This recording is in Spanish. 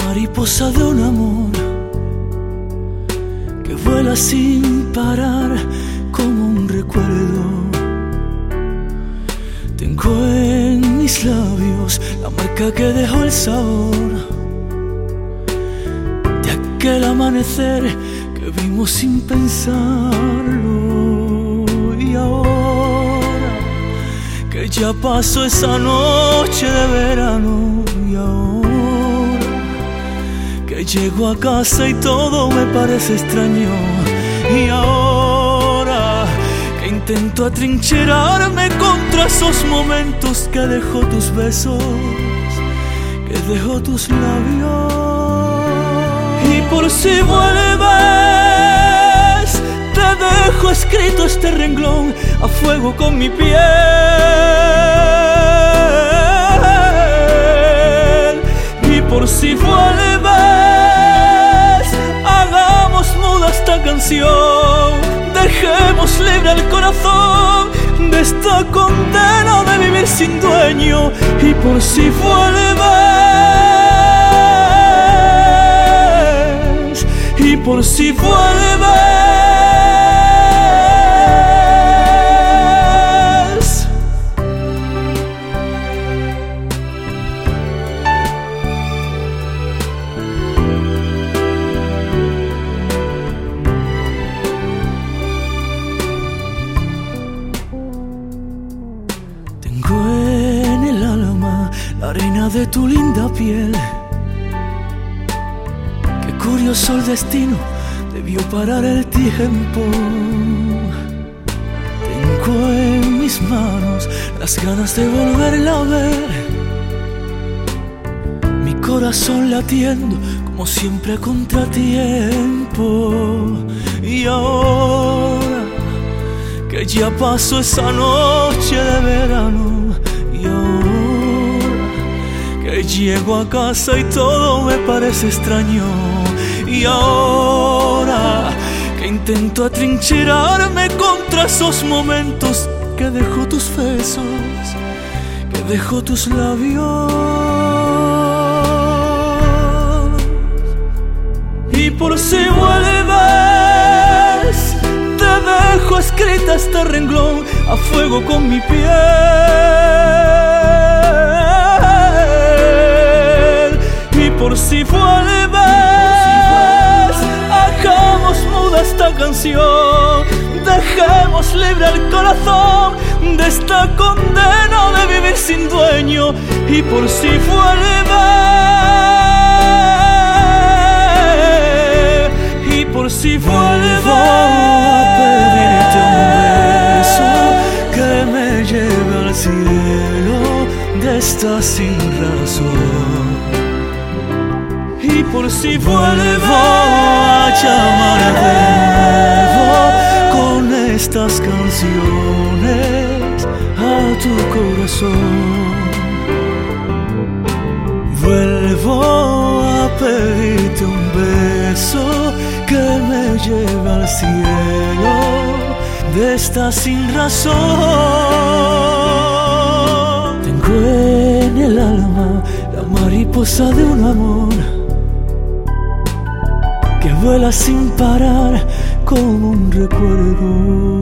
mariposa de un amor que vuela sin parar como un recuerdo. Tengo en mis labios la marca que dejó el sabor de aquel amanecer que vimos sin pensarlo. Y ahora que ya pasó esa noche de verano, y ahora que llego a casa y todo me parece extraño, y ahora que intento atrincherarme contra esos momentos que dejó tus besos, que dejó tus labios. Y por si vuelves, te dejo escrito este renglón a fuego con mi piel. Y por si vuelves, hagamos muda esta canción, dejemos libre el corazón de esta condena de vivir sin dueño. Y por si vuelves, y por si vuelves. Tengo en el alma la arena de tu linda piel. Qué curioso el destino, debió parar el tiempo. Tengo en mis manos las ganas de volverla a ver, mi corazón latiendo como siempre a contratiempo. Y ahora que ya pasó esa noche de verano, y ahora que llego a casa y todo me parece extraño, y ahora que intento atrincherarme contra esos momentos que dejó tus besos, que dejó tus labios. Y por si vuelves, te dejo escrita este renglón a fuego con mi piel. Y por si vuelves, hagamos muda esta canción, dejemos libre el corazón de esta condena de vivir sin dueño. Y por si vuelves, y por si vuelves, a pedirte un beso que me lleve al cielo de esta sin razón. Y por si vuelvo a llamar de nuevo con estas canciones a tu corazón. Vuelvo a pedirte un beso que me lleve al cielo de esta sin razón. Tengo en el alma la mariposa de un amor que vuela sin parar como un recuerdo.